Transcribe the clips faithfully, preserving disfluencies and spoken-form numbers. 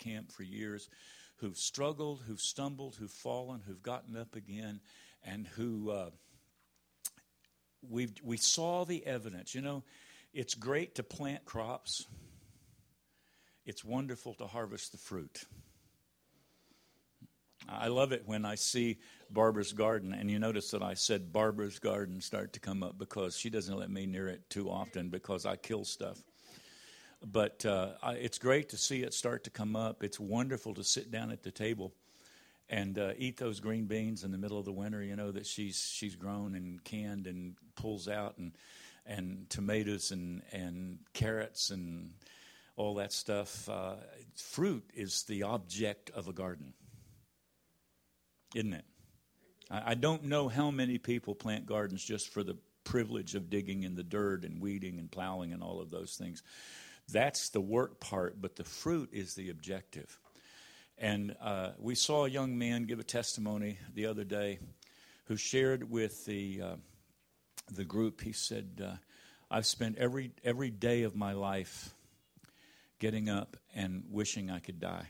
camp for years, who've struggled, who've stumbled, who've fallen, who've gotten up again, and who uh, we we saw the evidence. You know, it's great to plant crops. It's wonderful to harvest the fruit. I love it when I see Barbara's garden, and you notice that I said Barbara's garden start to come up because she doesn't let me near it too often because I kill stuff. But uh, I, it's great to see it start to come up. It's wonderful to sit down at the table and uh, eat those green beans in the middle of the winter, you know, that she's she's grown and canned and pulls out, and and tomatoes and, and carrots and all that stuff. Uh, fruit is the object of a garden, isn't it? I, I don't know how many people plant gardens just for the privilege of digging in the dirt and weeding and plowing and all of those things. That's the work part, but the fruit is the objective. And uh, we saw a young man give a testimony the other day who shared with the uh, the group. He said, uh, I've spent every every day of my life getting up and wishing I could die.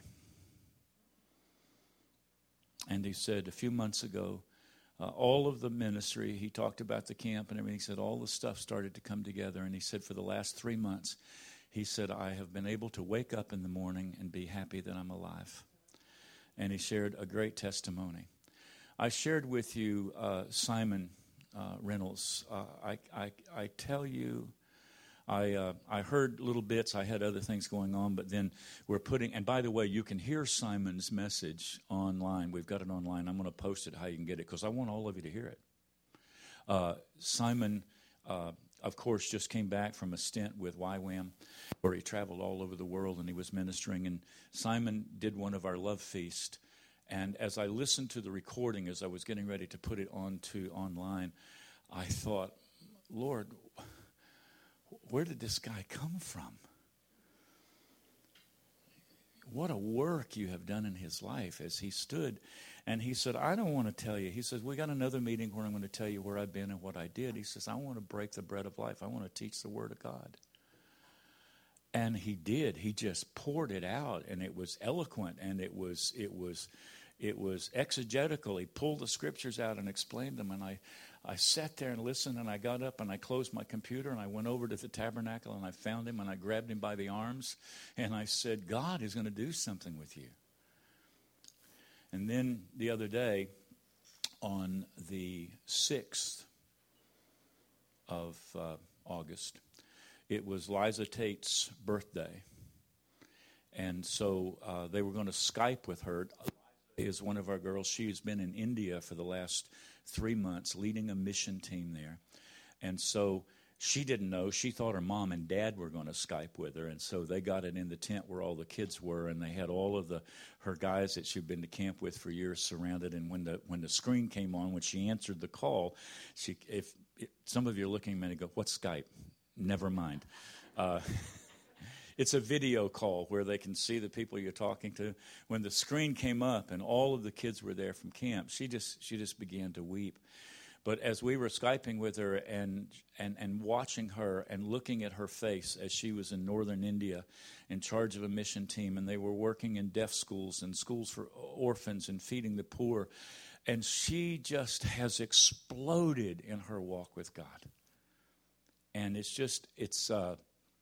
And he said a few months ago, uh, all of the ministry, he talked about the camp and everything, he said all the stuff started to come together. And he said for the last three months, he said, I have been able to wake up in the morning and be happy that I'm alive. And he shared a great testimony. I shared with you uh, Simon uh, Reynolds. Uh, I, I, I tell you, I uh, I heard little bits. I had other things going on, but then we're putting, and by the way, you can hear Simon's message online. We've got it online. I'm going to post it how you can get it because I want all of you to hear it. Uh, Simon, uh, of course, just came back from a stint with Y WAM where he traveled all over the world and he was ministering. And Simon did one of our love feast. And as I listened to the recording, as I was getting ready to put it onto online, I thought, Lord, where did this guy come from? What a work you have done in his life as he stood. And he said, I don't want to tell you. He says, we got another meeting where I'm going to tell you where I've been and what I did. He says, I want to break the bread of life. I want to teach the word of God. And he did. He just poured it out, and it was eloquent, and it was it was it was exegetical. He pulled the scriptures out and explained them, and I I sat there and listened, and I got up and I closed my computer and I went over to the tabernacle and I found him and I grabbed him by the arms and I said, God is going to do something with you. And then the other day, on the sixth of uh, August, it was Liza Tate's birthday. And so uh, they were going to Skype with her. Liza is one of our girls. She has been in India for the last three months leading a mission team there. And so she didn't know. She thought her mom and dad were going to Skype with her. And so they got it in the tent where all the kids were, and they had all of the her guys that she'd been to camp with for years surrounded. And when the when the screen came on, when she answered the call, she if, if some of you are looking at me and go, what's Skype? Never mind. Uh, it's a video call where they can see the people you're talking to. When the screen came up and all of the kids were there from camp, she just she just began to weep. But as we were Skyping with her and, and, and watching her and looking at her face as she was in northern India in charge of a mission team, and they were working in deaf schools and schools for orphans and feeding the poor, and she just has exploded in her walk with God. And it's just, it's, uh,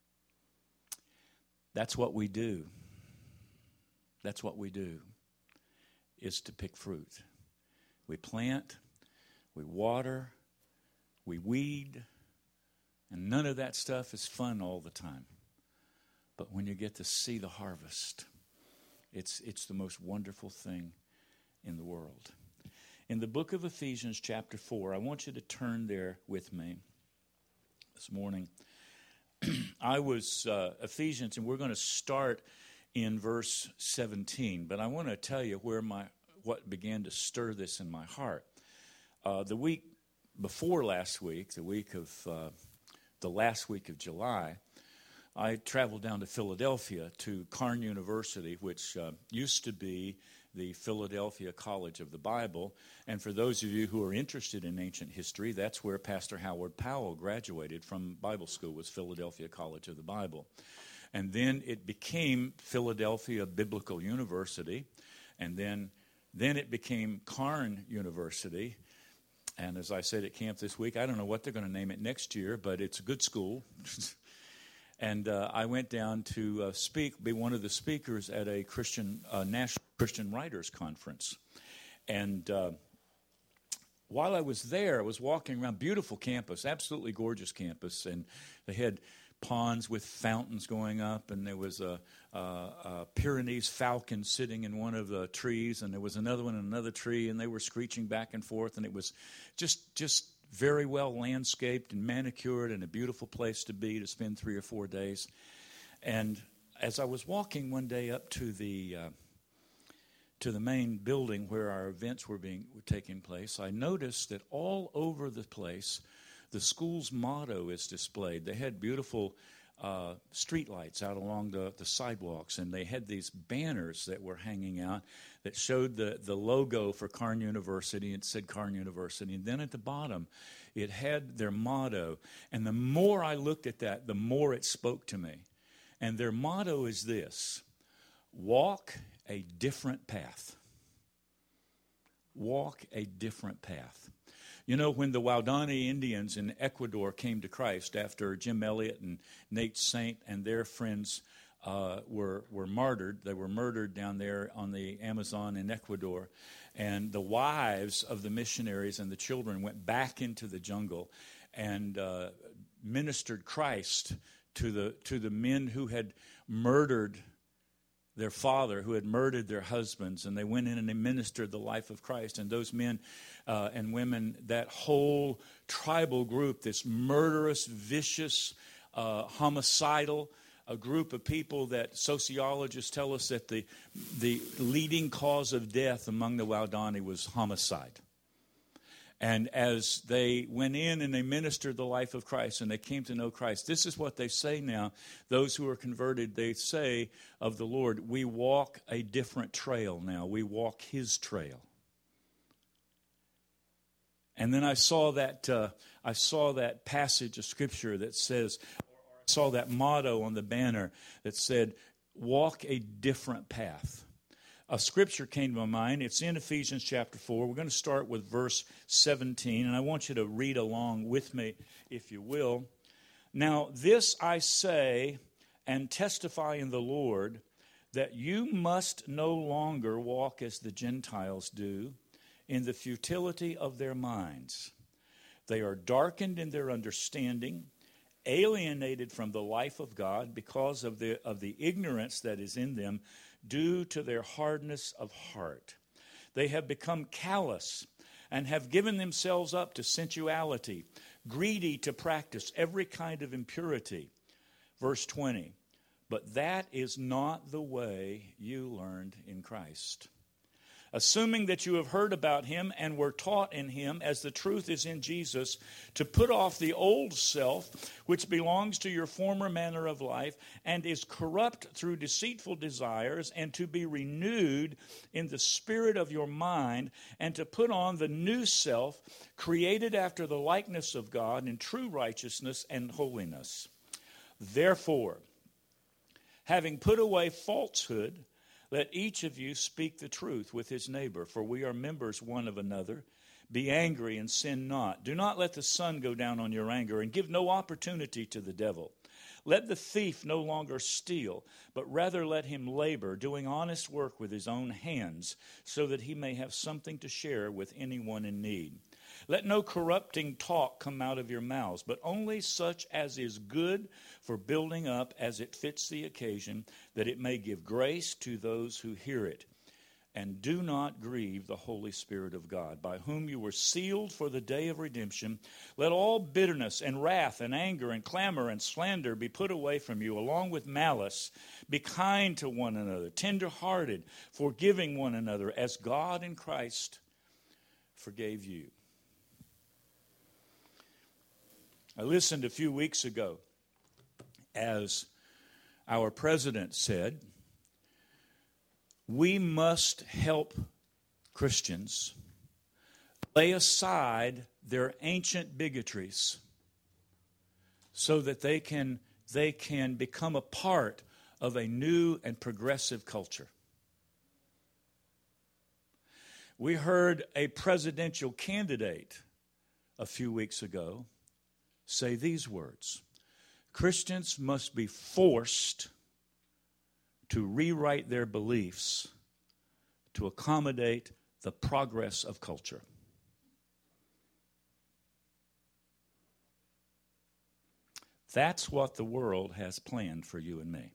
that's what we do. That's what we do, is to pick fruit. We plant, we water, we weed, and none of that stuff is fun all the time. But when you get to see the harvest, it's it's the most wonderful thing in the world. In the book of Ephesians chapter four, I want you to turn there with me this morning. I was, uh, Ephesians, and we're going to start in verse seventeen, but I want to tell you where my what began to stir this in my heart. Uh, the week before last week, the week of uh, the last week of July, I traveled down to Philadelphia to Carn University, which uh, used to be the Philadelphia College of the Bible. And for those of you who are interested in ancient history, that's where Pastor Howard Powell graduated from Bible school, was Philadelphia College of the Bible. And then it became Philadelphia Biblical University. And then, then it became Karn University. And as I said at camp this week, I don't know what they're going to name it next year, but it's a good school. And uh, I went down to uh, speak, be one of the speakers at a Christian uh, National Christian Writers Conference. And uh, while I was there, I was walking around, beautiful campus, absolutely gorgeous campus, and they had ponds with fountains going up, and there was a, a, a Pyrenees falcon sitting in one of the trees, and there was another one in another tree, and they were screeching back and forth, and it was just just very well landscaped and manicured and a beautiful place to be to spend three or four days. And as I was walking one day up to the uh, to the main building where our events were being were taking place, I noticed that all over the place, the school's motto is displayed. They had beautiful uh, street lights out along the, the sidewalks, and they had these banners that were hanging out that showed the, the logo for Karn University. It said Karn University. And then at the bottom, it had their motto. And the more I looked at that, the more it spoke to me. And their motto is this: walk a different path. Walk a different path. You know, when the Waodani Indians in Ecuador came to Christ after Jim Elliot and Nate Saint and their friends uh, were were martyred, they were murdered down there on the Amazon in Ecuador, and the wives of the missionaries and the children went back into the jungle and uh, ministered Christ to the to the men who had murdered their father, who had murdered their husbands, and they went in and they ministered the life of Christ. And those men uh, and women, that whole tribal group, this murderous, vicious, uh, homicidal, a group of people that sociologists tell us that the the leading cause of death among the Waodani was homicide. And as they went in and they ministered the life of Christ and they came to know Christ, this is what they say now. Those who are converted, they say of the Lord, we walk a different trail now. We walk His trail. And then I saw that uh, I saw that passage of Scripture that says, or I saw that motto on the banner that said, walk a different path. A scripture came to my mind. It's in Ephesians chapter four. We're going to start with verse seventeen, and I want you to read along with me, if you will. Now, this I say and testify in the Lord, that you must no longer walk as the Gentiles do, in the futility of their minds. They are darkened in their understanding, alienated from the life of God because of the of the ignorance that is in them, due to their hardness of heart. They have become callous and have given themselves up to sensuality, greedy to practice every kind of impurity. Verse twenty, but that is not the way you learned in Christ. Assuming that you have heard about Him and were taught in Him, as the truth is in Jesus, to put off the old self, which belongs to your former manner of life, and is corrupt through deceitful desires, and to be renewed in the spirit of your mind, and to put on the new self, created after the likeness of God in true righteousness and holiness. Therefore, having put away falsehood, let each of you speak the truth with his neighbor, for we are members one of another. Be angry and sin not. Do not let the sun go down on your anger, and give no opportunity to the devil. Let the thief no longer steal, but rather let him labor, doing honest work with his own hands, so that he may have something to share with anyone in need. Let no corrupting talk come out of your mouths, but only such as is good for building up as it fits the occasion, that it may give grace to those who hear it. And do not grieve the Holy Spirit of God, by whom you were sealed for the day of redemption. Let all bitterness and wrath and anger and clamor and slander be put away from you, along with malice. Be kind to one another, tender-hearted, forgiving one another, as God in Christ forgave you. I listened a few weeks ago as our president said, we must help Christians lay aside their ancient bigotries so that they can they can become a part of a new and progressive culture. We heard a presidential candidate a few weeks ago say these words: Christians must be forced to rewrite their beliefs to accommodate the progress of culture. That's what the world has planned for you and me.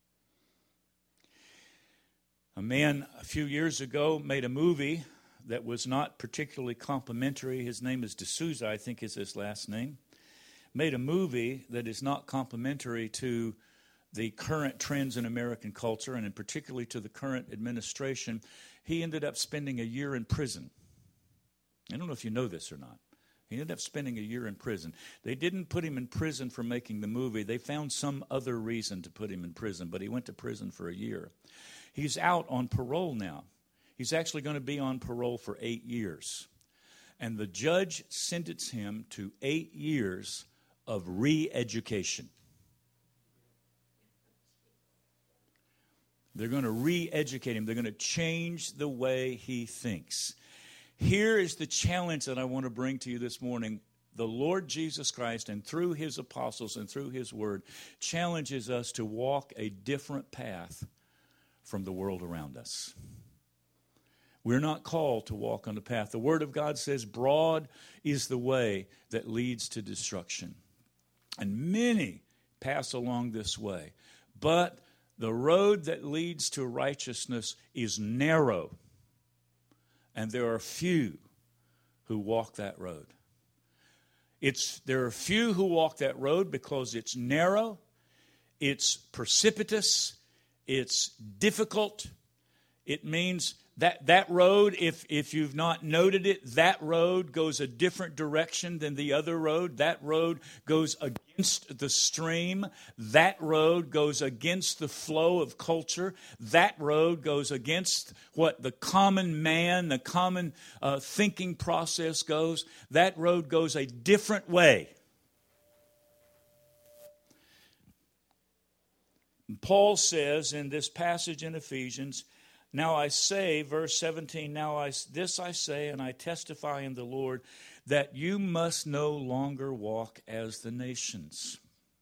A man a few years ago made a movie that was not particularly complimentary. His name is D'Souza, I think is his last name. Made a movie that is not complimentary to the current trends in American culture, and in particularly to the current administration. He ended up spending a year in prison. I don't know if you know this or not. He ended up spending a year in prison. They didn't put him in prison for making the movie. They found some other reason to put him in prison, but he went to prison for a year. He's out on parole now. He's actually going to be on parole for eight years. And the judge sentenced him to eight years of re-education. They're going to re-educate him. They're going to change the way he thinks. Here is the challenge that I want to bring to you this morning. The Lord Jesus Christ, and through his apostles and through his word, challenges us to walk a different path from the world around us. We're not called to walk on the path. The Word of God says, broad is the way that leads to destruction, and many pass along this way. But the road that leads to righteousness is narrow, and there are few who walk that road. It's there are few who walk that road because it's narrow, it's precipitous, it's difficult. It means that that road, if, if you've not noted it, that road goes a different direction than the other road. That road goes against the stream. That road goes against the flow of culture. That road goes against what the common man, the common uh, thinking process goes. That road goes a different way. And Paul says in this passage in Ephesians, now I say, verse seventeen, now I, this I say, and I testify in the Lord, that you must no longer walk as the nations.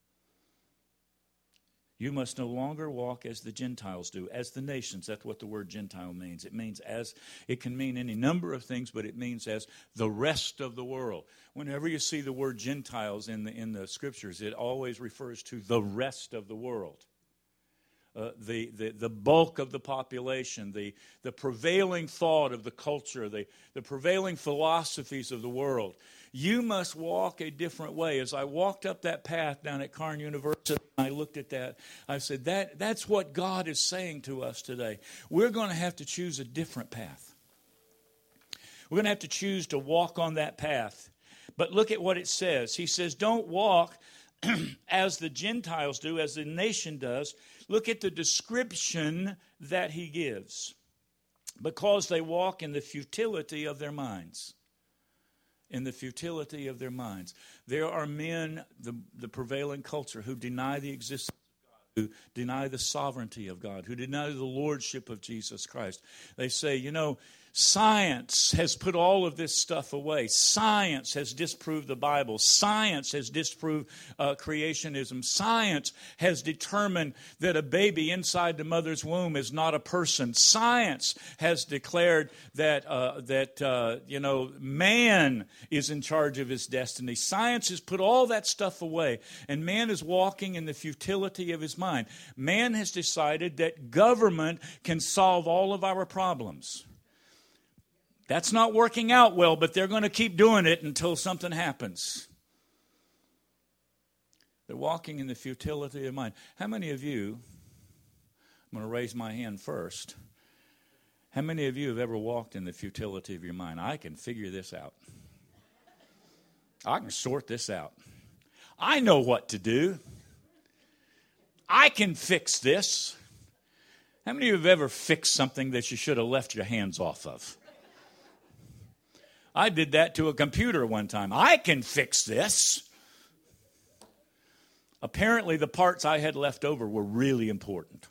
You must no longer walk as the Gentiles do, as the nations. That's what the word Gentile means. It means as, it can mean any number of things, but it means as the rest of the world. Whenever you see the word Gentiles in the, in the scriptures, it always refers to the rest of the world. Uh, the, the, the bulk of the population, the, the prevailing thought of the culture, the, the prevailing philosophies of the world. You must walk a different way. As I walked up that path down at Carn University, I looked at that. I said, that, that's what God is saying to us today. We're going to have to choose a different path. We're going to have to choose to walk on that path. But look at what it says. He says, don't walk as the Gentiles do, as the nation does. Look at the description that he gives. Because they walk in the futility of their minds. In the futility of their minds. There are men, the, the prevailing culture, who deny the existence of God, who deny the sovereignty of God, who deny the lordship of Jesus Christ. They say, you know, science has put all of this stuff away. Science has disproved the Bible. Science has disproved uh, creationism. Science has determined that a baby inside the mother's womb is not a person. Science has declared that uh, that uh, you know man is in charge of his destiny. Science has put all that stuff away, and man is walking in the futility of his mind. Man has decided that government can solve all of our problems. That's not working out well, but they're going to keep doing it until something happens. They're walking in the futility of mind. How many of you, I'm going to raise my hand first, how many of you have ever walked in the futility of your mind? I can figure this out. I can sort this out. I know what to do. I can fix this. How many of you have ever fixed something that you should have left your hands off of? I did that to a computer one time. I can fix this. Apparently, the parts I had left over were really important.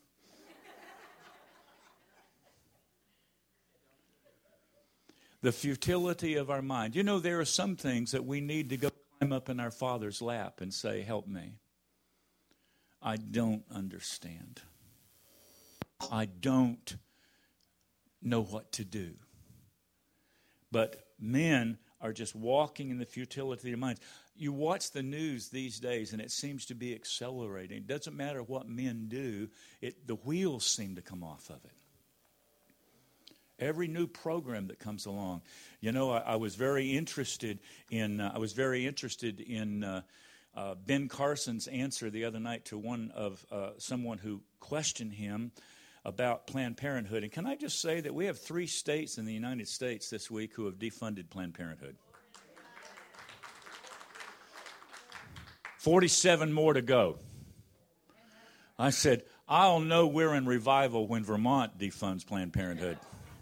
The futility of our mind. You know, there are some things that we need to go climb up in our Father's lap and say, help me. I don't understand. I don't know what to do. But men are just walking in the futility of their minds. You watch the news these days, and it seems to be accelerating. It doesn't matter what men do, it, the wheels seem to come off of it. Every new program that comes along. You know, I, I was very interested in, uh, I was very interested in uh, uh, Ben Carson's answer the other night to one of uh, someone who questioned him about Planned Parenthood. And can I just say that we have three states in the United States this week who have defunded Planned Parenthood. forty-seven more to go. I said, I'll know we're in revival when Vermont defunds Planned Parenthood.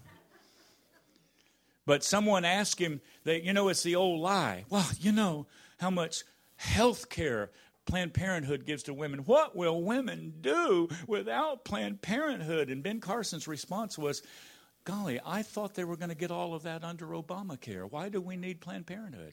But someone asked him, that, you know, it's the old lie. Well, you know how much health care Planned Parenthood gives to women. What will women do without Planned Parenthood? And Ben Carson's response was, golly, I thought they were going to get all of that under Obamacare. Why do we need Planned Parenthood?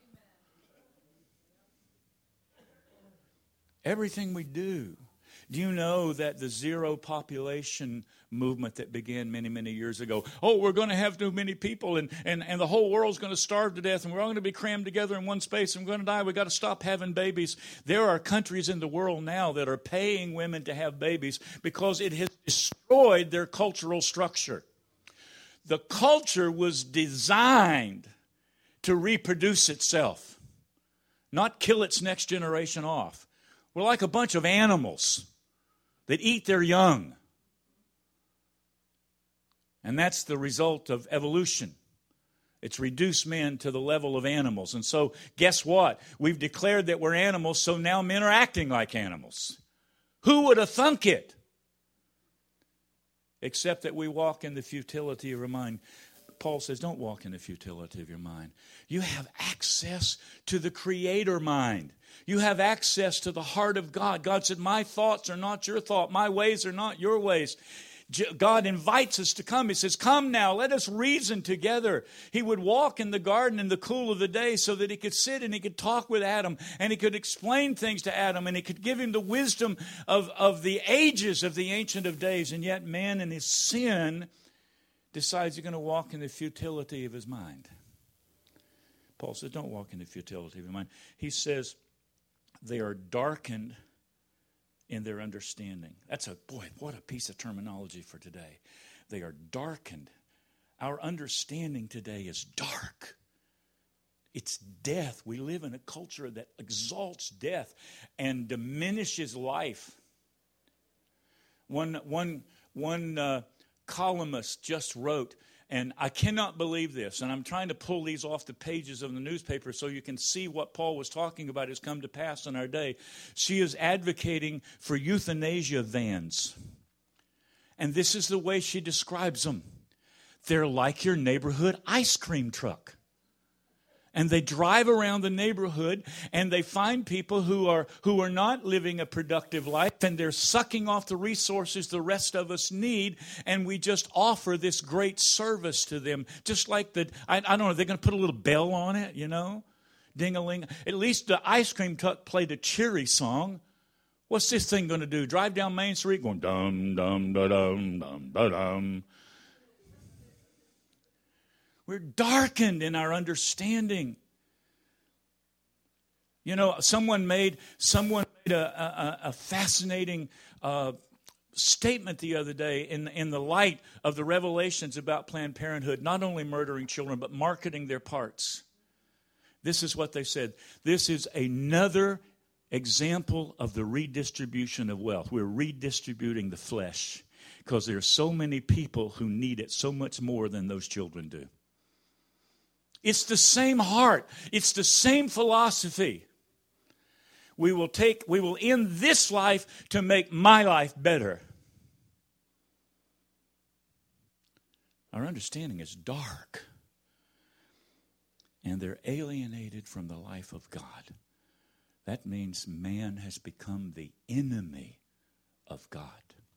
Everything we do. Do you know that the zero population movement that began many, many years ago, oh, we're going to have too many people and, and, and the whole world's going to starve to death and we're all going to be crammed together in one space and we're going to die, we've got to stop having babies. There are countries in the world now that are paying women to have babies because it has destroyed their cultural structure. The culture was designed to reproduce itself, not kill its next generation off. We're like a bunch of animals that eat their young. And that's the result of evolution. It's reduced men to the level of animals. And so, guess what? We've declared that we're animals, so now men are acting like animals. Who would have thunk it? Except that we walk in the futility of our mind. Paul says, don't walk in the futility of your mind. You have access to the Creator mind. You have access to the heart of God. God said, my thoughts are not your thought. My ways are not your ways. God invites us to come. He says, come now, let us reason together. He would walk in the garden in the cool of the day so that he could sit and he could talk with Adam and he could explain things to Adam and he could give him the wisdom of, of the ages of the Ancient of Days. And yet man in his sin decides he's going to walk in the futility of his mind. Paul says, don't walk in the futility of your mind. He says, they are darkened in their understanding. That's a, boy, what a piece of terminology for today. They are darkened. Our understanding today is dark. It's death. We live in a culture that exalts death and diminishes life. One, one, one uh, columnist just wrote, and I cannot believe this, and I'm trying to pull these off the pages of the newspaper so you can see what Paul was talking about has come to pass in our day. She is advocating for euthanasia vans. And this is the way she describes them. They're like your neighborhood ice cream truck. And they drive around the neighborhood and they find people who are who are not living a productive life and they're sucking off the resources the rest of us need, and we just offer this great service to them. Just like the, I, I don't know, they're going to put a little bell on it, you know? Ding-a-ling. At least the ice cream truck played a cheery song. What's this thing going to do? Drive down Main Street going dum, dum, da, dum, dum, da, dum. We're darkened in our understanding. You know, someone made someone made a, a, a fascinating uh, statement the other day in in the light of the revelations about Planned Parenthood, not only murdering children but marketing their parts. This is what they said. This is another example of the redistribution of wealth. We're redistributing the flesh because there are so many people who need it so much more than those children do. It's the same heart. It's the same philosophy. We will take, we will end this life to make my life better. Our understanding is dark. And they're alienated from the life of God. that means man has become the enemy of God.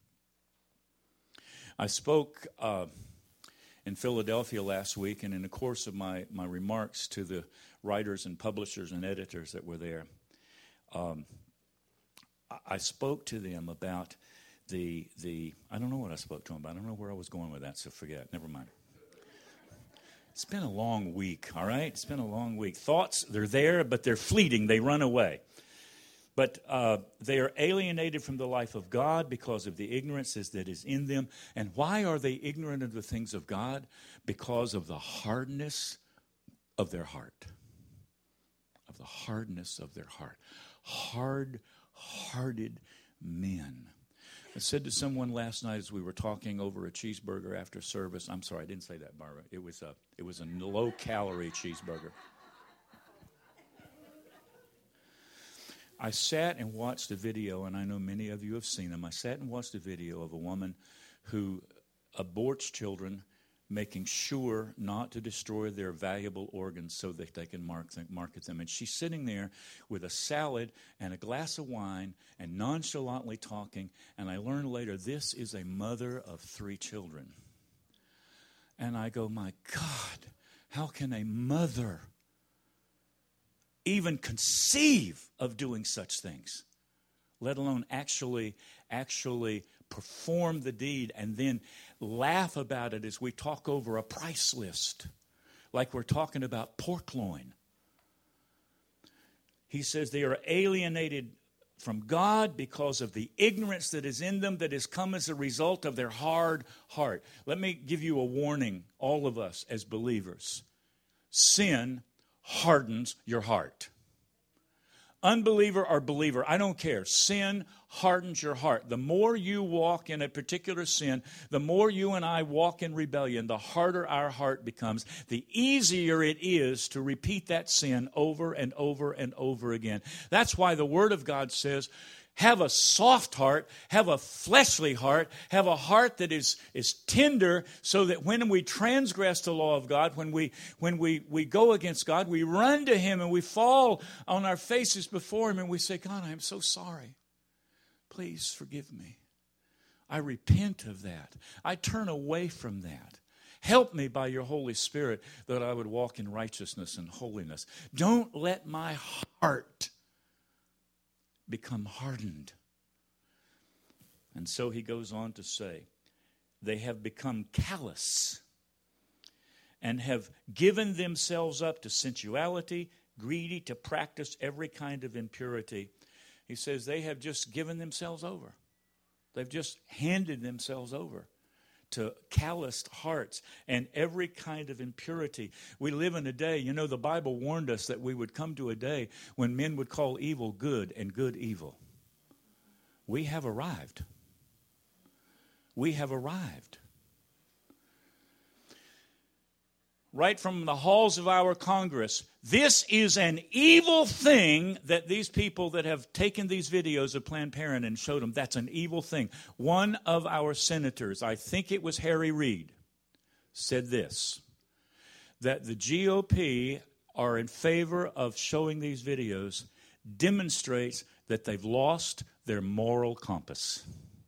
I spoke uh, in Philadelphia last week, and in the course of my, my remarks to the writers and publishers and editors that were there, um, I spoke to them about the, the, I don't know what I spoke to them about. I don't know where I was going with that, so forget. Never mind. It's been a long week, all right? It's been a long week. Thoughts, they're there, but they're fleeting. They run away. But uh, they are alienated from the life of God because of the ignorance that is in them. And why are they ignorant of the things of God? Because of the hardness of their heart. Of the hardness of their heart. Hard-hearted men. I said to someone last night as we were talking over a cheeseburger after service. I'm sorry, I didn't say that, Barbara. It was a, it was a low-calorie cheeseburger. I sat and watched a video, and I know many of you have seen them. I sat and watched a video of a woman who aborts children, making sure not to destroy their valuable organs so that they can market them. And she's sitting there with a salad and a glass of wine and nonchalantly talking. And I learned later, this is a mother of three children. And I go, my God, how can a mother even conceive of doing such things, let alone actually, actually perform the deed and then laugh about it as we talk over a price list, like we're talking about pork loin. He says they are alienated from God because of the ignorance that is in them that has come as a result of their hard heart. Let me give you a warning, all of us as believers. Sin hardens your heart. Unbeliever or believer, I don't care. Sin hardens your heart. The more you walk in a particular sin, the more you and I walk in rebellion, the harder our heart becomes. The easier it is to repeat that sin over and over and over again. That's why the Word of God says, have a soft heart, have a fleshly heart, have a heart that is, is tender so that when we transgress the law of God, when we when we, we go against God, we run to Him and we fall on our faces before Him and we say, God, I am so sorry. Please forgive me. I repent of that. I turn away from that. Help me by your Holy Spirit that I would walk in righteousness and holiness. Don't let my heart become hardened. And so he goes on to say, they have become callous and have given themselves up to sensuality, greedy to practice every kind of impurity. He says they have just given themselves over. They've just handed themselves over to calloused hearts and every kind of impurity. We live in a day, you know, the Bible warned us that we would come to a day when men would call evil good and good evil. We have arrived. We have arrived. Right from the halls of our Congress, this is an evil thing that these people that have taken these videos of Planned Parenthood and showed them, that's an evil thing. One of our senators, I think it was Harry Reid, said this, that the G O P are in favor of showing these videos demonstrates that they've lost their moral compass.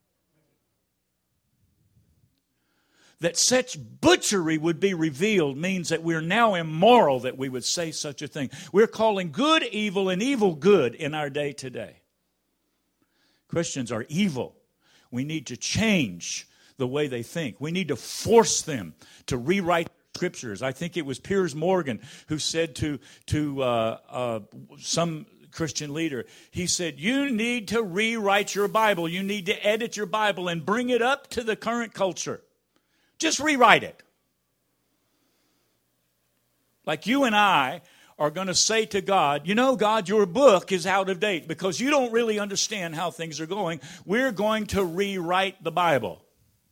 That such butchery would be revealed means that we're now immoral that we would say such a thing. We're calling good evil and evil good in our day today. Christians are evil. We need to change the way they think. We need to force them to rewrite scriptures. I think it was Piers Morgan who said to, to uh, uh, some Christian leader, he said, you need to rewrite your Bible. You need to edit your Bible and bring it up to the current culture. Just rewrite it. Like you and I are going to say to God, you know, God, your book is out of date because you don't really understand how things are going. We're going to rewrite the Bible.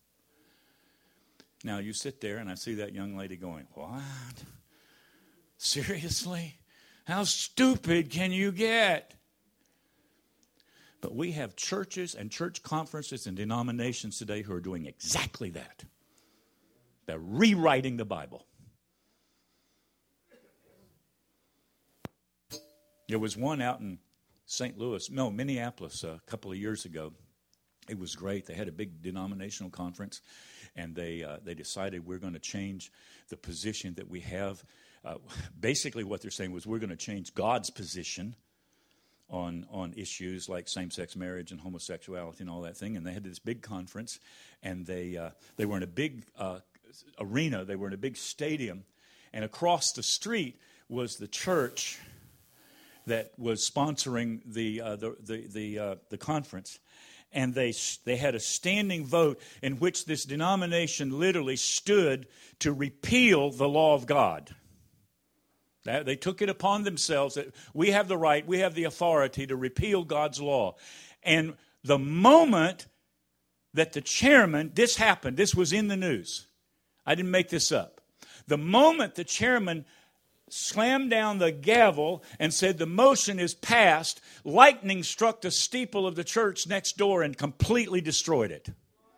Now, you sit there and I see that young lady going, what? Seriously? How stupid can you get? But we have churches and church conferences and denominations today who are doing exactly that. They're rewriting the Bible. There was one out in Saint Louis, no, Minneapolis uh, a couple of years ago. It was great. They had a big denominational conference, and they uh, they decided we're going to change the position that we have. Uh, basically, what they're saying was we're going to change God's position on on issues like same-sex marriage and homosexuality and all that thing. And they had this big conference, and they uh, they were in a big uh, arena. They were in a big stadium, and across the street was the church that was sponsoring the uh, the the the, uh, the conference. And they they had a standing vote in which this denomination literally stood to repeal the law of God. That, they took it upon themselves that we have the right, we have the authority to repeal God's law. And the moment that the chairman, this happened, this was in the news. I didn't make this up. The moment the chairman slammed down the gavel and said the motion is passed, lightning struck the steeple of the church next door and completely destroyed it.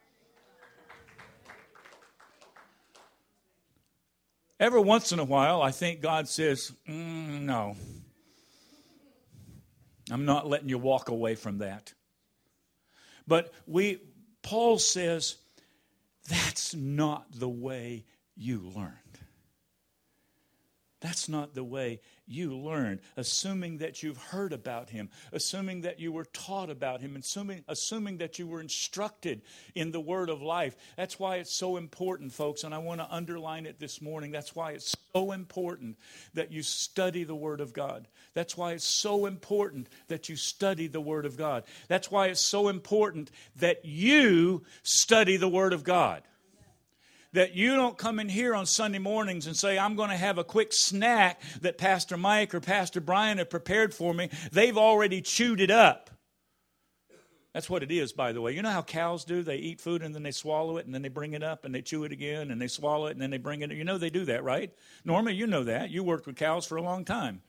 Every once in a while, I think God says, mm, no, I'm not letting you walk away from that. But we, Paul says, that's not the way you learned. That's not the way you learned, assuming that you've heard about him, assuming that you were taught about him, assuming, assuming that you were instructed in the word of life. That's why it's so important, folks, and I want to underline it this morning. That's why it's so important that you study the word of God. That's why it's so important that you study the word of God. That's why it's so important that you study the word of God. That you don't come in here on Sunday mornings and say, I'm going to have a quick snack that Pastor Mike or Pastor Brian have prepared for me. They've already chewed it up. That's what it is, by the way. You know how cows do? They eat food and then they swallow it and then they bring it up and they chew it again and they swallow it and then they bring it up. You know they do that, right? Norma, you know that. You worked with cows for a long time.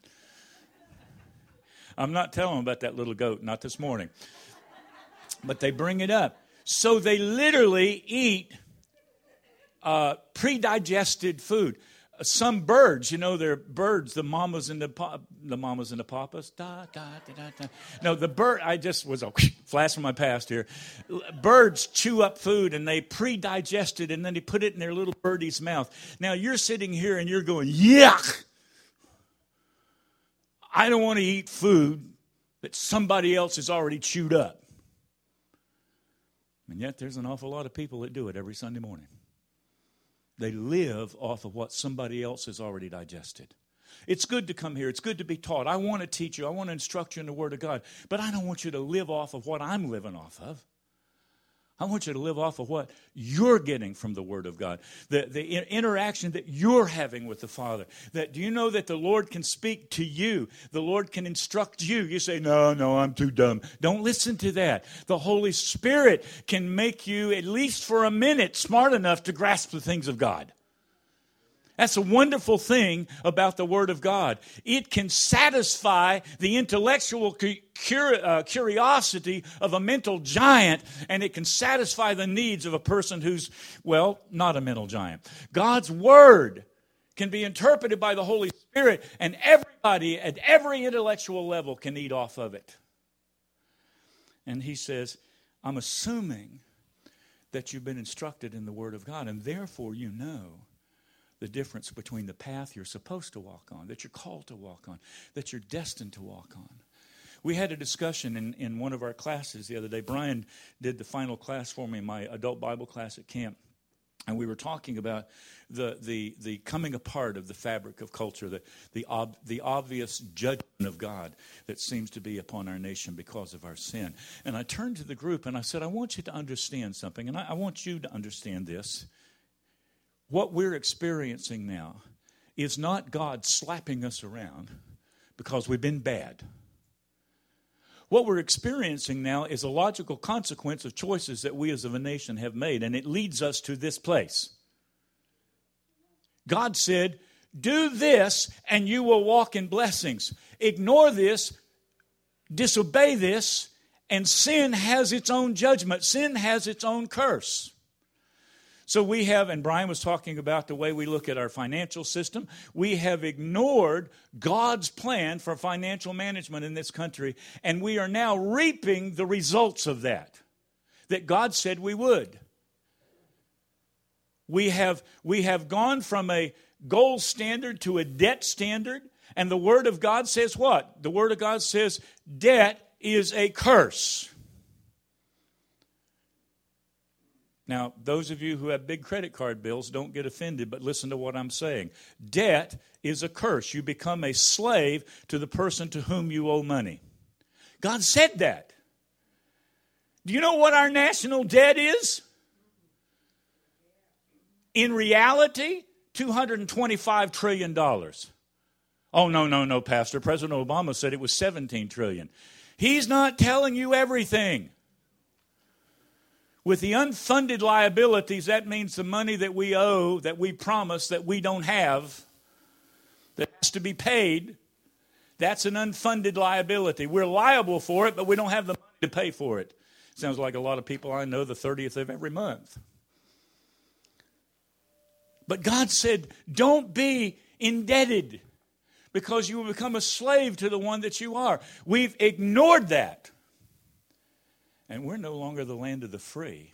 I'm not telling them about that little goat, not this morning. But they bring it up. So they literally eat Uh, pre-digested food. Uh, some birds, you know, they're birds, the mamas and the pa- the mamas and the papas. Da, da, da, da, da. No, the bird, I just was a flash from my past here. Birds chew up food and they pre-digest it and then they put it in their little birdie's mouth. Now you're sitting here and you're going, yuck! I don't want to eat food that somebody else has already chewed up. And yet there's an awful lot of people that do it every Sunday morning. They live off of what somebody else has already digested. It's good to come here. It's good to be taught. I want to teach you. I want to instruct you in the Word of God. But I don't want you to live off of what I'm living off of. I want you to live off of what you're getting from the Word of God. The, the interaction that you're having with the Father. That, do you know that the Lord can speak to you? The Lord can instruct you. You say, no, no, I'm too dumb. Don't listen to that. The Holy Spirit can make you, at least for a minute, smart enough to grasp the things of God. That's a wonderful thing about the Word of God. It can satisfy the intellectual cur- uh, curiosity of a mental giant, and it can satisfy the needs of a person who's, well, not a mental giant. God's Word can be interpreted by the Holy Spirit, and everybody at every intellectual level can eat off of it. And he says, I'm assuming that you've been instructed in the Word of God, and therefore you know the difference between the path you're supposed to walk on, that you're called to walk on, that you're destined to walk on. We had a discussion in, in one of our classes the other day. Brian did the final class for me, my adult Bible class at camp. And we were talking about the the the coming apart of the fabric of culture, the the, ob, the obvious judgment of God that seems to be upon our nation because of our sin. And I turned to the group and I said, I want you to understand something, and I, I want you to understand this. What we're experiencing now is not God slapping us around because we've been bad. What we're experiencing now is a logical consequence of choices that we as a nation have made, and it leads us to this place. God said, do this and you will walk in blessings. Ignore this, disobey this, and sin has its own judgment. Sin has its own curse. So we have, and Brian was talking about the way we look at our financial system, we have ignored God's plan for financial management in this country, and we are now reaping the results of that, that God said we would. We have, we have gone from a gold standard to a debt standard, and the Word of God says what? The Word of God says debt is a curse. Now, those of you who have big credit card bills, don't get offended, but listen to what I'm saying. Debt is a curse. You become a slave to the person to whom you owe money. God said that. Do you know what our national debt is? In reality, two hundred twenty-five trillion dollars. Oh, no, no, no, Pastor. President Obama said it was seventeen trillion dollars. He's not telling you everything. With the unfunded liabilities, that means the money that we owe, that we promise, that we don't have, that has to be paid, that's an unfunded liability. We're liable for it, but we don't have the money to pay for it. Sounds like a lot of people I know the thirtieth of every month. But God said, don't be indebted because you will become a slave to the one that you are. We've ignored that. And we're no longer the land of the free.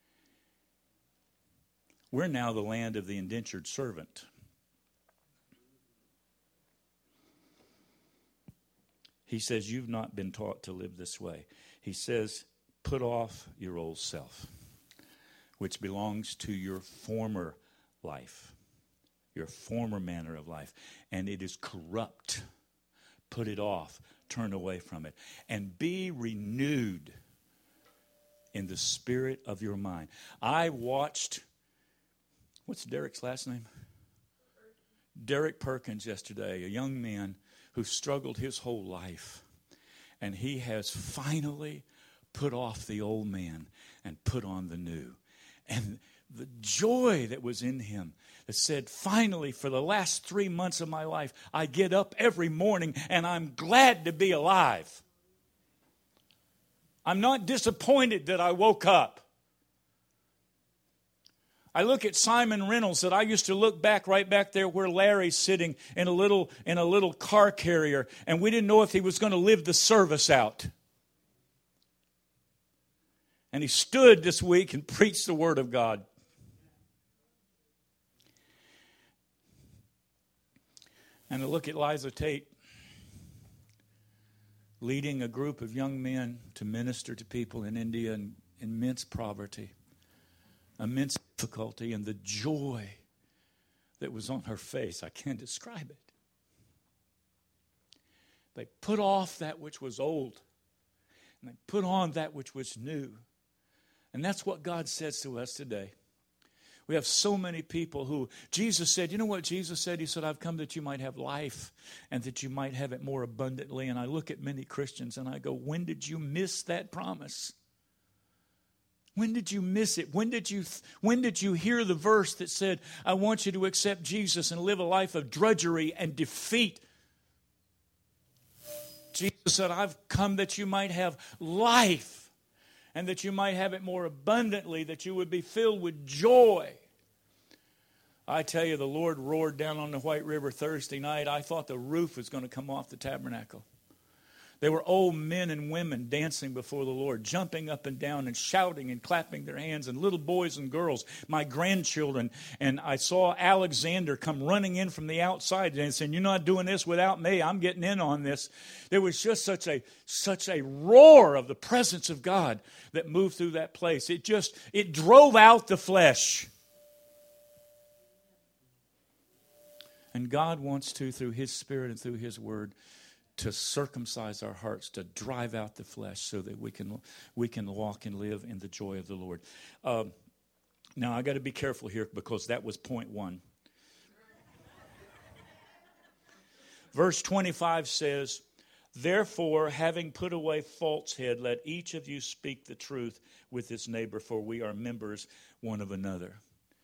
We're now the land of the indentured servant. He says, you've not been taught to live this way. He says, put off your old self, which belongs to your former life, your former manner of life. And it is corrupt. Put it off. Turn away from it. And be renewed in the spirit of your mind. I watched, what's Derek's last name? Derek Perkins yesterday, a young man who struggled his whole life. And he has finally put off the old man and put on the new. And the joy that was in him that said, finally, for the last three months of my life, I get up every morning and I'm glad to be alive. I'm not disappointed that I woke up. I look at Simon Reynolds that I used to look back right back there where Larry's sitting in a little in a little car carrier, and we didn't know if he was going to live the service out. And he stood this week and preached the Word of God. And I look at Liza Tate, leading a group of young men to minister to people in India in immense poverty, immense difficulty, and the joy that was on her face. I can't describe it. They put off that which was old, and they put on that which was new. And that's what God says to us today. We have so many people who, Jesus said, you know what Jesus said? He said, I've come that you might have life and that you might have it more abundantly. And I look at many Christians and I go, when did you miss that promise? When did you miss it? When did you, when did you hear the verse that said, I want you to accept Jesus and live a life of drudgery and defeat? Jesus said, I've come that you might have life. And that you might have it more abundantly, that you would be filled with joy. I tell you, the Lord roared down on the White River Thursday night. I thought the roof was going to come off the tabernacle. There were old men and women dancing before the Lord, jumping up and down and shouting and clapping their hands, and little boys and girls, my grandchildren. And I saw Alexander come running in from the outside and saying, you're not doing this without me. I'm getting in on this. There was just such a such a roar of the presence of God that moved through that place. It just, it drove out the flesh. And God wants to, through His Spirit and through His Word, to circumcise our hearts, to drive out the flesh so that we can we can walk and live in the joy of the Lord. Um, now, I got to be careful here because that was point one. Verse twenty-five says, therefore, having put away falsehood, let each of you speak the truth with his neighbor, for we are members one of another.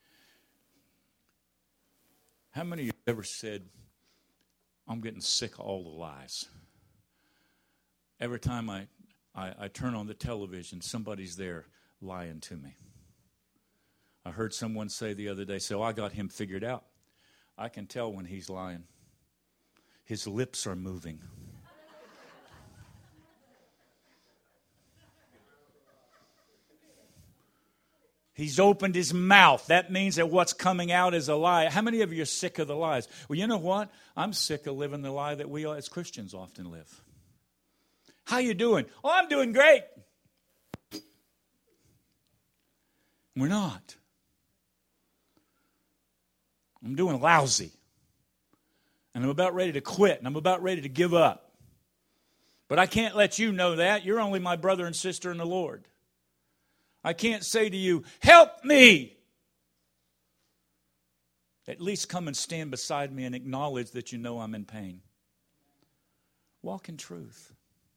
How many of you have ever said, I'm getting sick of all the lies? Every time I, I, I turn on the television, somebody's there lying to me. I heard someone say the other day, so I got him figured out. I can tell when he's lying. His lips are moving. He's opened his mouth. That means that what's coming out is a lie. How many of you are sick of the lies? Well, you know what? I'm sick of living the lie that we as Christians often live. How you doing? Oh, I'm doing great. We're not. I'm doing lousy. And I'm about ready to quit. And I'm about ready to give up. But I can't let you know that. You're only my brother and sister in the Lord. I can't say to you, help me. At least come and stand beside me and acknowledge that you know I'm in pain. Walk in truth.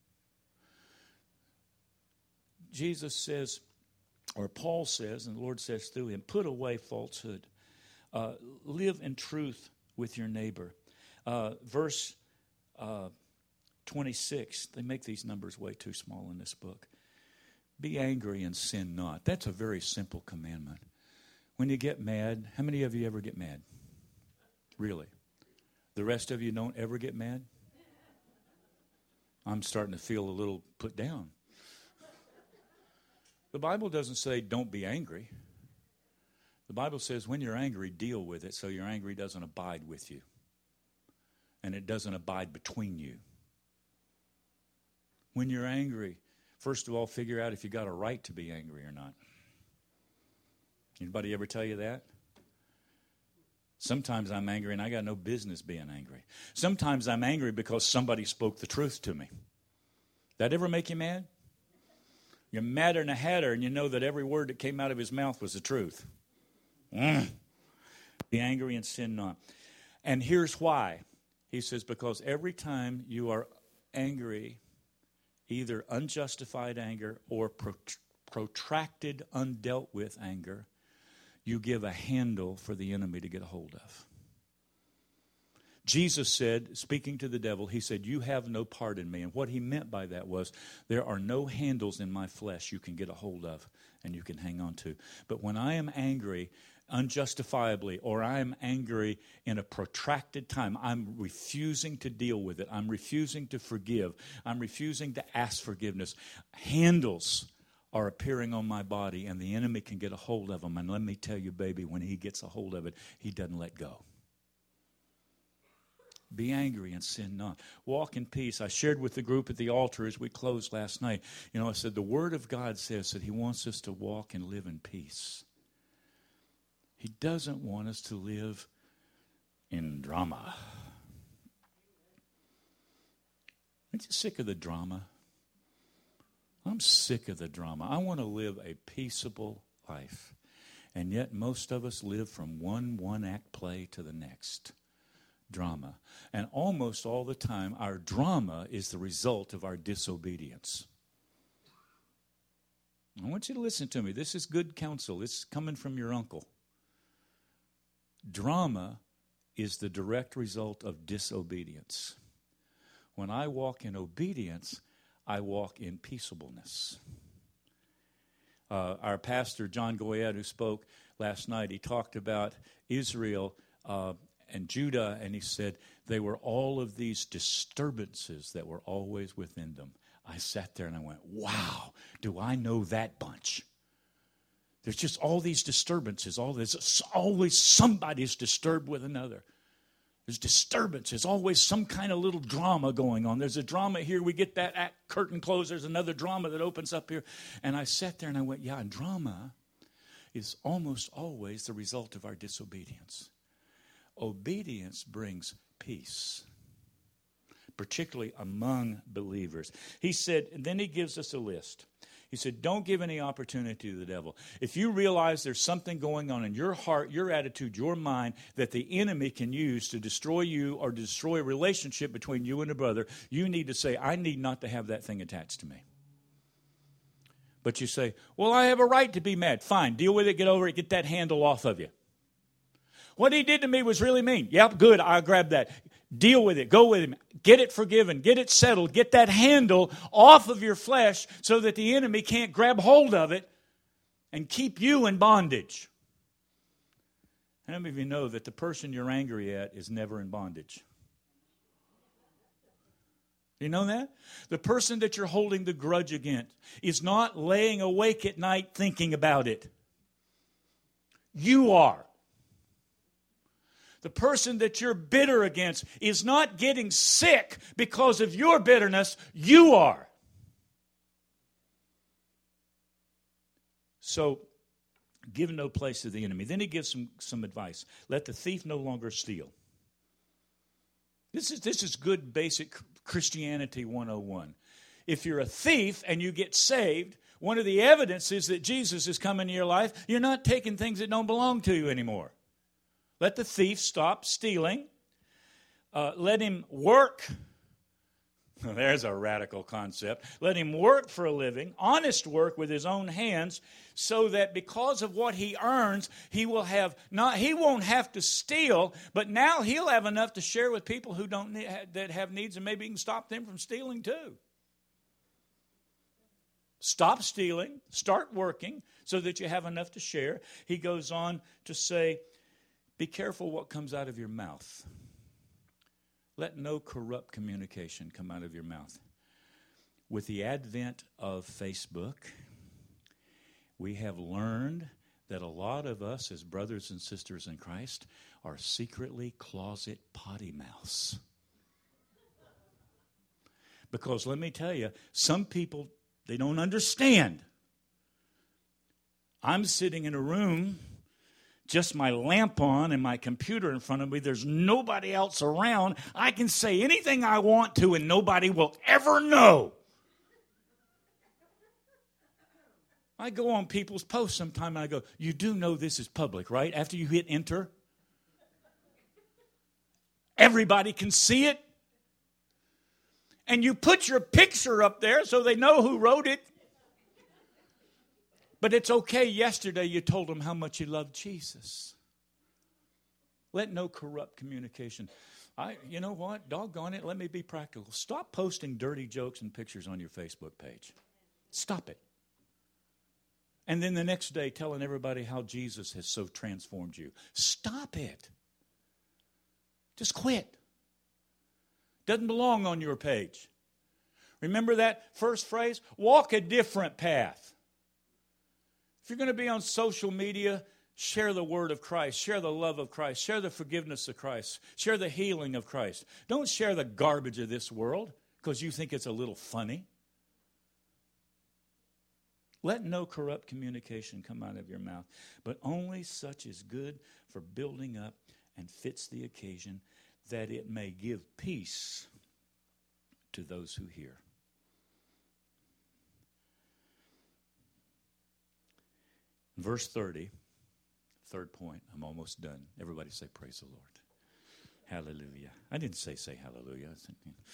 Jesus says, or Paul says, and the Lord says through him, put away falsehood. Uh, live in truth with your neighbor. Uh, verse uh, twenty-six, they make these numbers way too small in this book. Be angry and sin not. That's a very simple commandment. When you get mad, how many of you ever get mad? Really? The rest of you don't ever get mad? I'm starting to feel a little put down. The Bible doesn't say don't be angry. The Bible says when you're angry, deal with it so your anger doesn't abide with you. And it doesn't abide between you. When you're angry, first of all, figure out if you got a right to be angry or not. Anybody ever tell you that? Sometimes I'm angry and I got no business being angry. Sometimes I'm angry because somebody spoke the truth to me. That ever make you mad? You're madder than a hatter and you know that every word that came out of his mouth was the truth. Mm. Be angry and sin not. And here's why. He says, because every time you are angry, either unjustified anger or prot- protracted, undealt with anger, you give a handle for the enemy to get a hold of. Jesus said, speaking to the devil, he said, you have no part in me. And what he meant by that was, there are no handles in my flesh you can get a hold of and you can hang on to. But when I am angry, unjustifiably, or I am angry in a protracted time, I'm refusing to deal with it. I'm refusing to forgive. I'm refusing to ask forgiveness. Handles are appearing on my body, and the enemy can get a hold of them. And let me tell you, baby, when he gets a hold of it, he doesn't let go. Be angry and sin not. Walk in peace. I shared with the group at the altar as we closed last night. You know, I said the Word of God says that he wants us to walk and live in peace. He doesn't want us to live in drama. Aren't you sick of the drama? I'm sick of the drama. I want to live a peaceable life. And yet most of us live from one one-act play to the next. Drama. And almost all the time, our drama is the result of our disobedience. I want you to listen to me. This is good counsel. It's coming from your uncle. Drama is the direct result of disobedience. When I walk in obedience, I walk in peaceableness. Uh, our pastor, John Goyette, who spoke last night, he talked about Israel uh, and Judah, and he said they were all of these disturbances that were always within them. I sat there and I went, wow, do I know that bunch? There's just all these disturbances. All this, always somebody's disturbed with another. There's disturbances, always some kind of little drama going on. There's a drama here, we get that act, curtain closed, there's another drama that opens up here. And I sat there and I went, yeah, and drama is almost always the result of our disobedience. Obedience brings peace, particularly among believers. He said, and then he gives us a list. He said, don't give any opportunity to the devil. If you realize there's something going on in your heart, your attitude, your mind, that the enemy can use to destroy you or destroy a relationship between you and a brother, you need to say, I need not to have that thing attached to me. But you say, well, I have a right to be mad. Fine, deal with it, get over it, get that handle off of you. What he did to me was really mean. Yep, good, I'll grab that. Deal with it. Go with him. Get it forgiven. Get it settled. Get that handle off of your flesh so that the enemy can't grab hold of it and keep you in bondage. How many of you know that the person you're angry at is never in bondage? You know that? The person that you're holding the grudge against is not laying awake at night thinking about it. You are. The person that you're bitter against is not getting sick because of your bitterness. You are. So, give no place to the enemy. Then he gives some, some advice. Let the thief no longer steal. This is, this is good basic Christianity one oh one. If you're a thief and you get saved, one of the evidences that Jesus is coming into your life, you're not taking things that don't belong to you anymore. Let the thief stop stealing. Uh, let him work. There's a radical concept. Let him work for a living, honest work with his own hands, so that because of what he earns, he will have not. He won't have to steal, but now he'll have enough to share with people who don't need, that have needs, and maybe he can stop them from stealing too. Stop stealing. Start working so that you have enough to share. He goes on to say, be careful what comes out of your mouth. Let no corrupt communication come out of your mouth. With the advent of Facebook, we have learned that a lot of us as brothers and sisters in Christ are secretly closet potty mouths. Because let me tell you, some people, they don't understand. I'm sitting in a room, just my lamp on and my computer in front of me. There's nobody else around. I can say anything I want to and nobody will ever know. I go on people's posts sometime and I go, you do know this is public, right? After you hit enter, everybody can see it. And you put your picture up there so they know who wrote it. But it's okay. Yesterday you told them how much you loved Jesus. Let no corrupt communication. I, you know what? Doggone it. Let me be practical. Stop posting dirty jokes and pictures on your Facebook page. Stop it. And then the next day telling everybody how Jesus has so transformed you. Stop it. Just quit. Doesn't belong on your page. Remember that first phrase? Walk a different path. If you're going to be on social media, share the word of Christ. Share the love of Christ. Share the forgiveness of Christ. Share the healing of Christ. Don't share the garbage of this world because you think it's a little funny. Let no corrupt communication come out of your mouth, but only such is good for building up and fits the occasion, that it may give peace to those who hear. Verse thirty, third point. I'm almost done. Everybody say, praise the Lord. Hallelujah. I didn't say say hallelujah. I said, you know.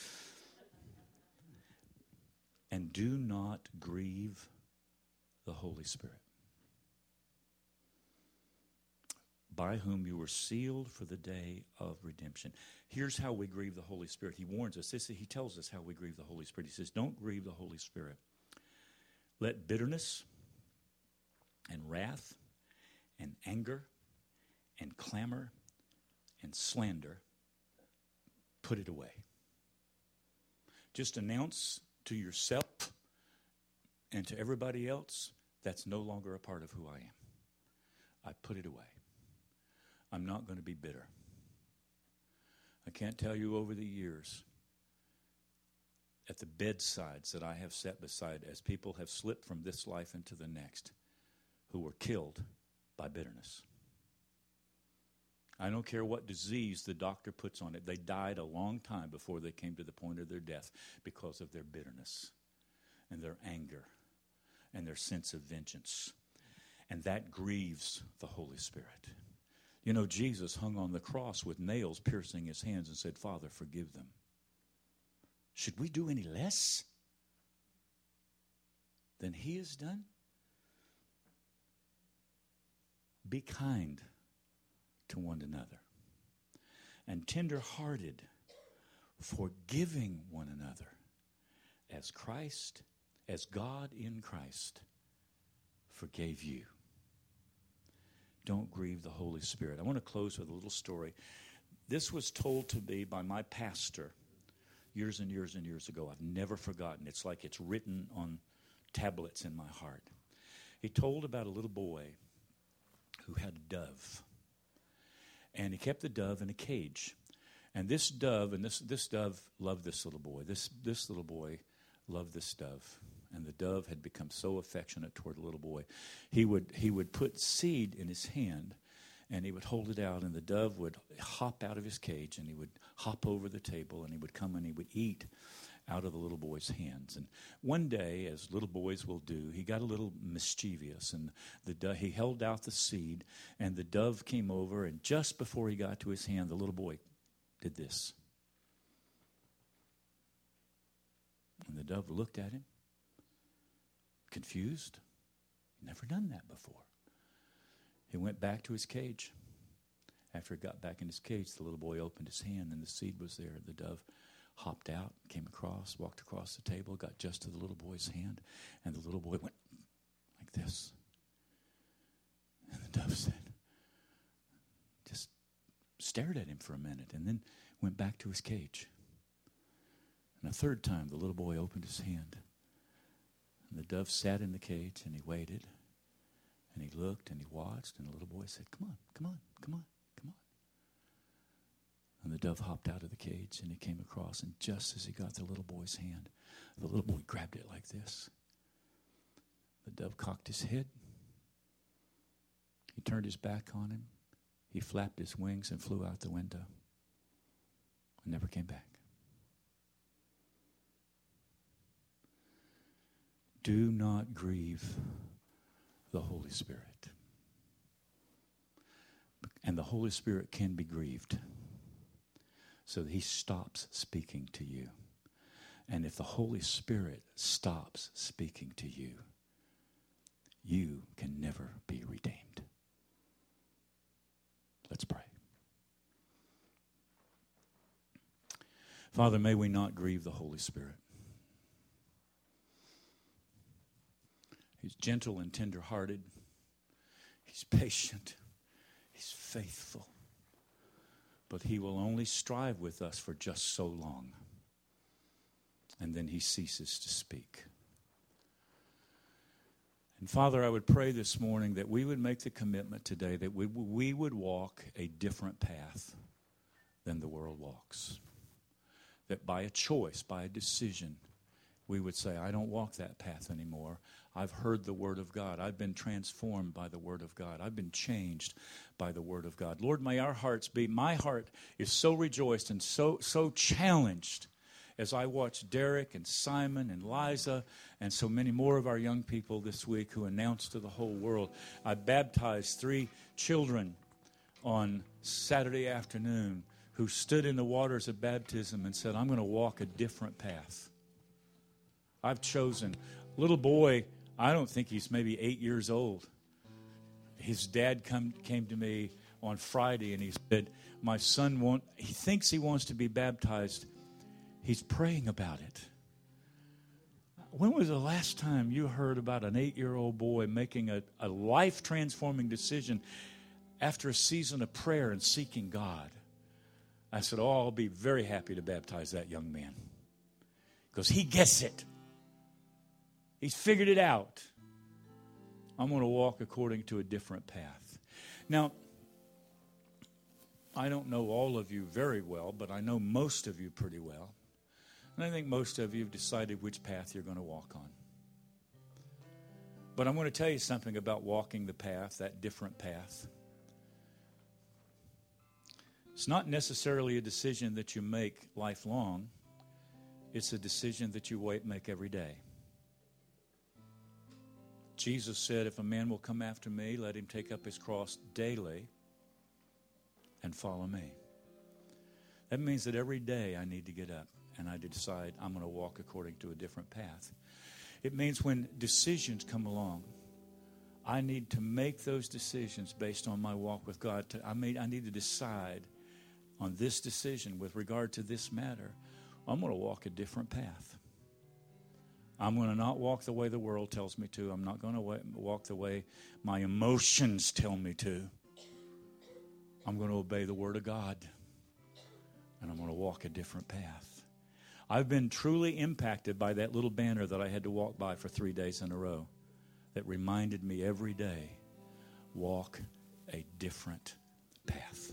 And do not grieve the Holy Spirit, by whom you were sealed for the day of redemption. Here's how we grieve the Holy Spirit. He warns us. This, he tells us how we grieve the Holy Spirit. He says, don't grieve the Holy Spirit. Let bitterness and wrath and anger and clamor and slander, put it away. Just announce to yourself and to everybody else, that's no longer a part of who I am. I put it away. I'm not going to be bitter. I can't tell you over the years at the bedsides that I have sat beside as people have slipped from this life into the next who were killed by bitterness. I don't care what disease the doctor puts on it. They died a long time before they came to the point of their death because of their bitterness and their anger and their sense of vengeance. And that grieves the Holy Spirit. You know, Jesus hung on the cross with nails piercing his hands and said, Father, forgive them. Should we do any less than he has done? Be kind to one another and tender-hearted, forgiving one another as Christ, as God in Christ forgave you. don't grieve the Holy Spirit. I want to close with a little story. This was told to me by my pastor years and years and years ago. I've never forgotten. It's like it's written on tablets in my heart. He told about a little boy who had a dove. And he kept the dove in a cage. And this dove, and this, this dove loved this little boy. This, this little boy loved this dove. And the dove had become so affectionate toward the little boy. He would, he would put seed in his hand, and he would hold it out, and the dove would hop out of his cage, and he would hop over the table, and he would come and he would eat out of the little boy's hands. And one day, as little boys will do, he got a little mischievous, and the do- he held out the seed, and the dove came over, and just before he got to his hand, the little boy did this. And the dove looked at him, confused. He'd never done that before. He went back to his cage. After he got back in his cage, the little boy opened his hand, and the seed was there. The dove hopped out, came across, walked across the table, got just to the little boy's hand, and the little boy went like this. And the dove said, just stared at him for a minute, and then went back to his cage. And a third time, the little boy opened his hand, and the dove sat in the cage, and he waited. And he looked and he watched, and the little boy said, come on, come on, come on, come on. And the dove hopped out of the cage, and he came across, and just as he got the little boy's hand, the little boy grabbed it like this. The dove cocked his head. He turned his back on him. He flapped his wings and flew out the window and never came back. Do not grieve the Holy Spirit. And the Holy Spirit can be grieved so that he stops speaking to you. And if the Holy Spirit stops speaking to you, you can never be redeemed. Let's pray. Father, may we not grieve the Holy Spirit. He's gentle and tender-hearted. He's patient. He's faithful. But he will only strive with us for just so long. And then he ceases to speak. And Father, I would pray this morning that we would make the commitment today that we, we would walk a different path than the world walks. That by a choice, by a decision, we would say, I don't walk that path anymore. I've heard the Word of God. I've been transformed by the Word of God. I've been changed by the Word of God. Lord, may our hearts be, my heart is so rejoiced and so, so challenged as I watch Derek and Simon and Liza and so many more of our young people this week who announced to the whole world. I baptized three children on Saturday afternoon who stood in the waters of baptism and said, I'm going to walk a different path. I've chosen. Little boy, I don't think he's maybe eight years old. His dad come, came to me on Friday and he said, my son, want, he thinks he wants to be baptized. He's praying about it. When was the last time you heard about an eight-year-old boy making a, a life-transforming decision after a season of prayer and seeking God? I said, oh, I'll be very happy to baptize that young man because he gets it. He's figured it out. I'm going to walk according to a different path. Now, I don't know all of you very well, but I know most of you pretty well. And I think most of you have decided which path you're going to walk on. But I'm going to tell you something about walking the path, that different path. It's not necessarily a decision that you make lifelong. It's a decision that you make every day. Jesus said, if a man will come after me, let him take up his cross daily and follow me. That means that every day I need to get up and I decide I'm going to walk according to a different path. It means when decisions come along, I need to make those decisions based on my walk with God. To, I, may, I need to decide on this decision with regard to this matter. I'm going to walk a different path. I'm going to not walk the way the world tells me to. I'm not going to walk the way my emotions tell me to. I'm going to obey the Word of God, and I'm going to walk a different path. I've been truly impacted by that little banner that I had to walk by for three days in a row that reminded me every day, walk a different path.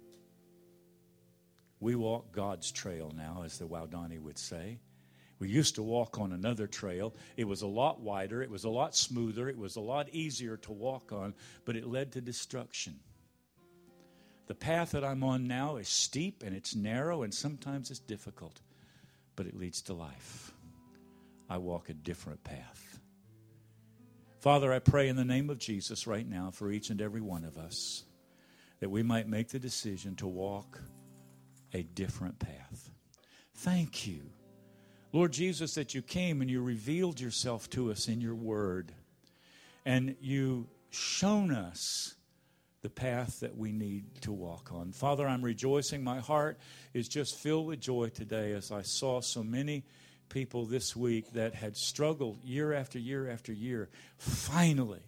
We walk God's trail now, as the Waodani would say. We used to walk on another trail. It was a lot wider. It was a lot smoother. It was a lot easier to walk on, but it led to destruction. The path that I'm on now is steep and it's narrow and sometimes it's difficult, but it leads to life. I walk a different path. Father, I pray in the name of Jesus right now for each and every one of us that we might make the decision to walk a different path. Thank you, Lord Jesus, that you came and you revealed yourself to us in your word. And you shown us the path that we need to walk on. Father, I'm rejoicing. My heart is just filled with joy today as I saw so many people this week that had struggled year after year after year, finally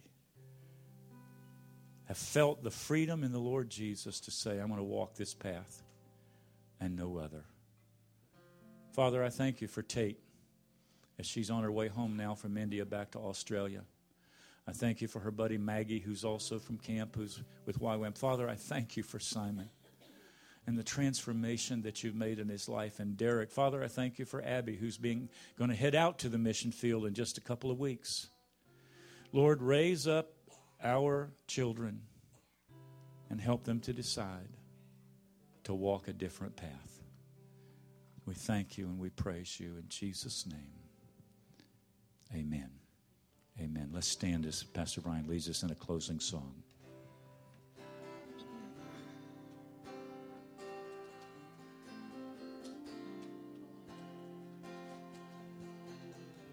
have felt the freedom in the Lord Jesus to say, I'm going to walk this path and no other. Father, I thank you for Tate as she's on her way home now from India back to Australia. I thank you for her buddy Maggie, who's also from camp, who's with Y WAM. Father, I thank you for Simon and the transformation that you've made in his life. And Derek, Father, I thank you for Abby, who's being going to head out to the mission field in just a couple of weeks. Lord, raise up our children and help them to decide to walk a different path. We thank you and we praise you in Jesus' name. Amen. Amen. Let's stand as Pastor Brian leads us in a closing song.